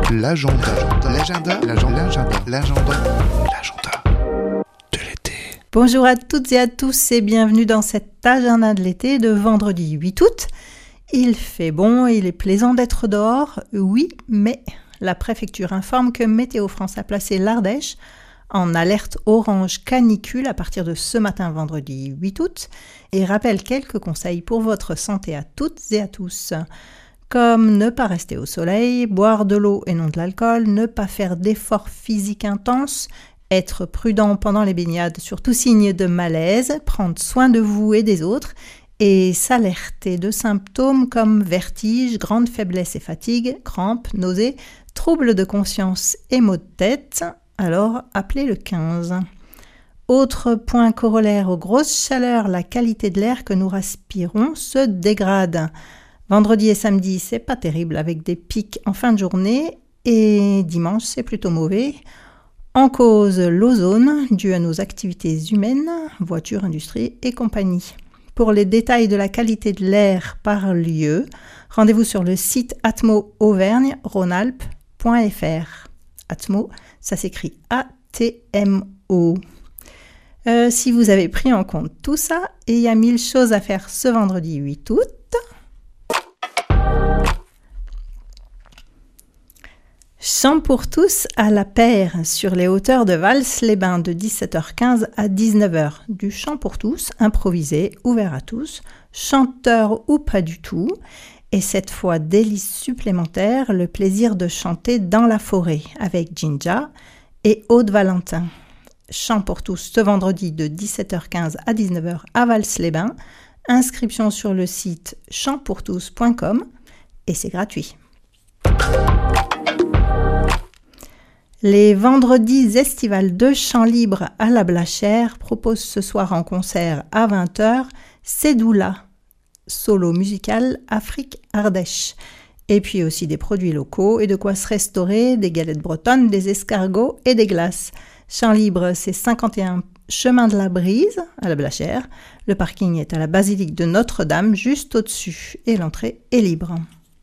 L'agenda de l'été. Bonjour à toutes et à tous et bienvenue dans cet agenda de l'été de vendredi 8 août. Il fait bon, il est plaisant d'être dehors, oui, mais la préfecture informe que Météo France a placé l'Ardèche en alerte orange canicule à partir de ce matin vendredi 8 août et rappelle quelques conseils pour votre santé à toutes et à tous. Comme ne pas rester au soleil, boire de l'eau et non de l'alcool, ne pas faire d'efforts physiques intenses, être prudent pendant les baignades sur tout signe de malaise, prendre soin de vous et des autres et s'alerter de symptômes comme vertige, grande faiblesse et fatigue, crampes, nausées, troubles de conscience et maux de tête. Alors appelez le 15. Autre point corollaire aux grosses chaleurs, la qualité de l'air que nous respirons se dégrade. Vendredi et samedi, c'est pas terrible avec des pics en fin de journée et dimanche, c'est plutôt mauvais. En cause, l'ozone, dû à nos activités humaines, voitures, industrie et compagnie. Pour les détails de la qualité de l'air par lieu, rendez-vous sur le site atmo-auvergne-rhône-alpes.fr. Atmo, ça s'écrit A-T-M-O. Si vous avez pris en compte tout ça, et il y a 1000 choses à faire ce vendredi 8 août, Chant pour tous à la paire sur les hauteurs de Vals-les-Bains de 17h15 à 19h. Du chant pour tous, improvisé, ouvert à tous, chanteur ou pas du tout. Et cette fois, délice supplémentaire, le plaisir de chanter dans la forêt avec Jinja et Aude Valentin. Chant pour tous ce vendredi de 17h15 à 19h à Vals-les-Bains. Inscription sur le site chantpourtous.com et c'est gratuit. Les vendredis estivales de chant libre à la Blachère proposent ce soir en concert à 20h Sedoula, solo musical Afrique Ardèche. Et puis aussi des produits locaux et de quoi se restaurer, des galettes bretonnes, des escargots et des glaces. Chant libre, c'est 51 chemin de la Brise à la Blachère. Le parking est à la basilique de Notre-Dame, juste au-dessus, et l'entrée est libre.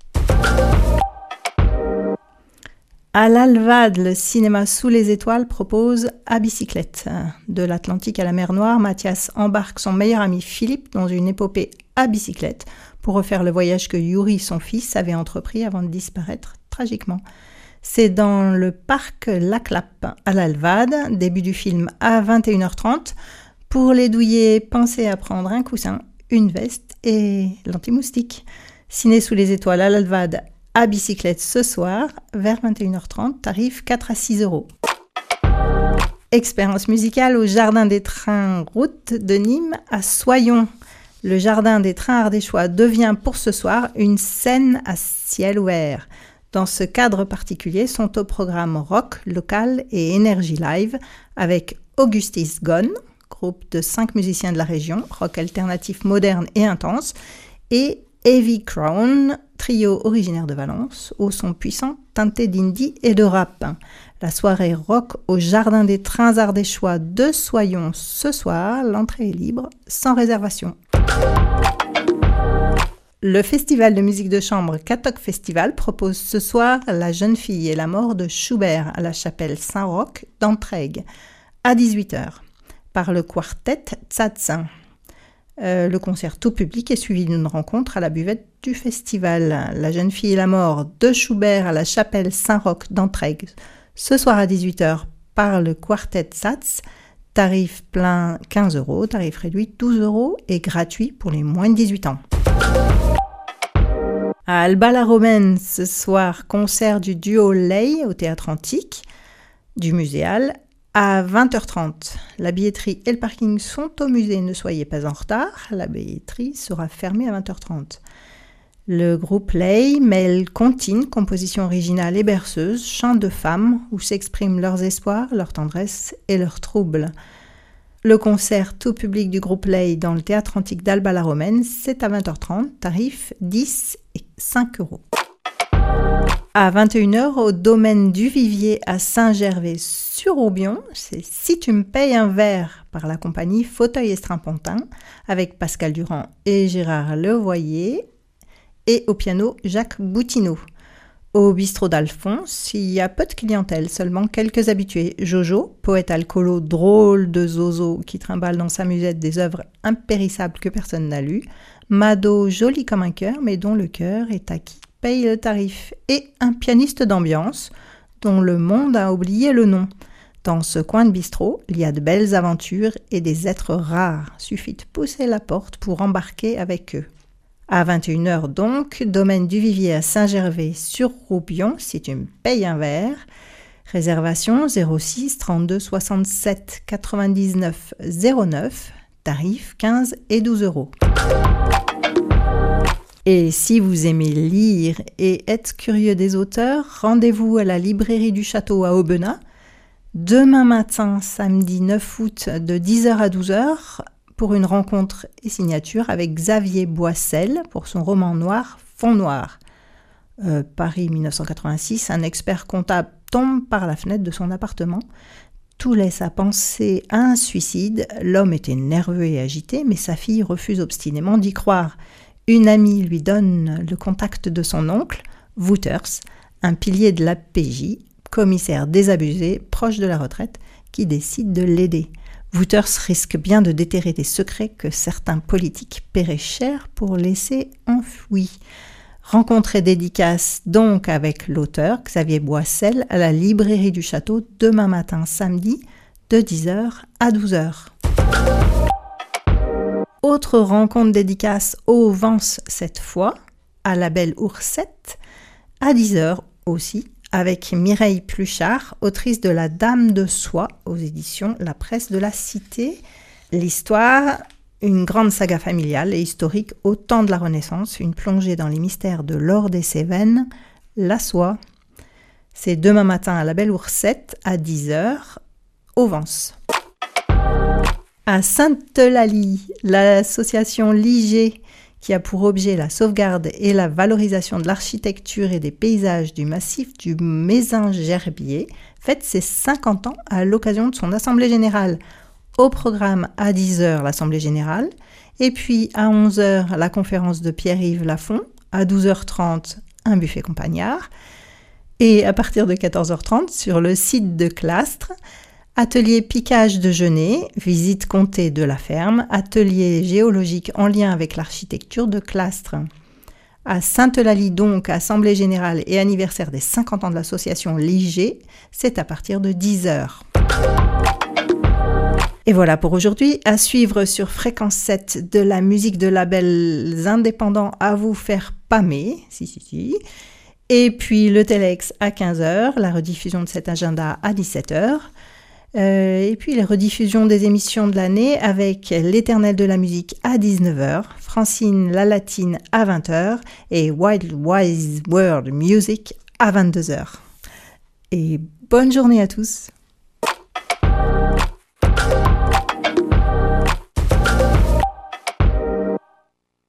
À l'Alvade, le cinéma Sous les étoiles propose À bicyclette. De l'Atlantique à la mer Noire, Mathias embarque son meilleur ami Philippe dans une épopée à bicyclette pour refaire le voyage que Yuri, son fils, avait entrepris avant de disparaître tragiquement. C'est dans le parc La Clappe à l'Alvade, début du film à 21h30. Pour les douillets, pensez à prendre un coussin, une veste et l'anti-moustique. Ciné Sous les étoiles à l'Alvade à bicyclette ce soir, vers 21h30, tarif 4 à 6 euros. Expérience musicale au Jardin des Trains, route de Nîmes à Soyons. Le Jardin des Trains ardéchois devient pour ce soir une scène à ciel ouvert. Dans ce cadre particulier sont au programme rock, local et énergie live avec Augustus Gone, groupe de 5 musiciens de la région, rock alternatif moderne et intense, et Heavy Crown, trio originaire de Valence, au son puissant teinté d'indie et de rap. La soirée rock au Jardin des Trains ardéchois de Soyons ce soir, l'entrée est libre, sans réservation. Le festival de musique de chambre Catoc Festival propose ce soir La jeune fille et la mort de Schubert à la chapelle Saint-Roch d'Entraigues à 18h par le quartet Tsatsing. Le concert tout public est suivi d'une rencontre à la buvette du festival. La jeune fille et la mort de Schubert à la chapelle Saint-Roch d'Entraigues ce soir à 18h par le quartet Satz. Tarif plein 15 euros, tarif réduit 12 euros et gratuit pour les moins de 18 ans. À Alba-la-Romaine, ce soir, concert du duo Ley au Théâtre Antique, du Muséal, à 20h30. La billetterie et le parking sont au musée, ne soyez pas en retard. La billetterie sera fermée à 20h30. Le groupe Ley mêle comptines, compositions originales et berceuses, chants de femmes où s'expriment leurs espoirs, leurs tendresses et leurs troubles. Le concert tout public du groupe Ley dans le Théâtre Antique d'Alba-la-Romaine, c'est à 20h30, tarif 10 et 5 euros. À 21h, au domaine du Vivier à Saint-Gervais-sur-Aubion, c'est Si tu me payes un verre par la compagnie Fauteuil et Strapontin avec Pascal Durand et Gérard Levoyer et au piano Jacques Boutineau. Au bistrot d'Alphonse, il y a peu de clientèle, seulement quelques habitués. Jojo, poète alcoolo drôle de zozo qui trimballe dans sa musette des œuvres impérissables que personne n'a lues. Mado, joli comme un cœur, mais dont le cœur est à qui paye le tarif. Et un pianiste d'ambiance, dont le monde a oublié le nom. Dans ce coin de bistrot, il y a de belles aventures et des êtres rares. Suffit de pousser la porte pour embarquer avec eux. À 21h donc, domaine du Vivier à Saint-Gervais sur Roubion, si tu me payes un verre. Réservation 06 32 67 99 09, tarif 15 et 12 euros. Et si vous aimez lire et êtes curieux des auteurs, rendez-vous à la librairie du Château à Aubenas, demain matin, samedi 9 août, de 10h à 12h, pour une rencontre et signature avec Xavier Boissel pour son roman noir Fond Noir. Paris 1986, un expert comptable tombe par la fenêtre de son appartement. Tout laisse à penser à un suicide. L'homme était nerveux et agité, mais sa fille refuse obstinément d'y croire. Une amie lui donne le contact de son oncle, Wouters, un pilier de la PJ, commissaire désabusé, proche de la retraite, qui décide de l'aider. Wouters risque bien de déterrer des secrets que certains politiques paieraient cher pour laisser enfouis. Rencontre et dédicace donc avec l'auteur Xavier Boissel à la librairie du Château demain matin samedi de 10h à 12h. Autre rencontre dédicace au Vence cette fois, à la Belle Oursette, à 10h aussi, avec Mireille Pluchart, autrice de La Dame de Soie aux éditions La Presse de la Cité. L'histoire, une grande saga familiale et historique au temps de la Renaissance, une plongée dans les mystères de l'or des Cévennes, la soie. C'est demain matin à la Belle Oursette à 10h au Vence. À Sainte-Eulalie, l'association Liger, qui a pour objet la sauvegarde et la valorisation de l'architecture et des paysages du massif du Mézin-Gerbier, fête ses 50 ans à l'occasion de son assemblée générale. Au programme à 10h l'assemblée générale, et puis à 11h la conférence de Pierre-Yves Lafont, à 12h30 un buffet campagnard, et à partir de 14h30 sur le site de Clastres, atelier piquage de genêt, visite comptée de la ferme, atelier géologique en lien avec l'architecture de Clastres. À Sainte-Eulalie donc, assemblée générale et anniversaire des 50 ans de l'association Liger, c'est à partir de 10h. Et voilà pour aujourd'hui, à suivre sur Fréquence 7 de la musique de labels indépendants à vous faire pâmer, si. Et puis le Telex à 15h, la rediffusion de cet agenda à 17h. Et puis les rediffusions des émissions de l'année avec l'Éternel de la musique à 19h, Francine la Latine à 20h et Wild Wise World Music à 22h. Et bonne journée à tous!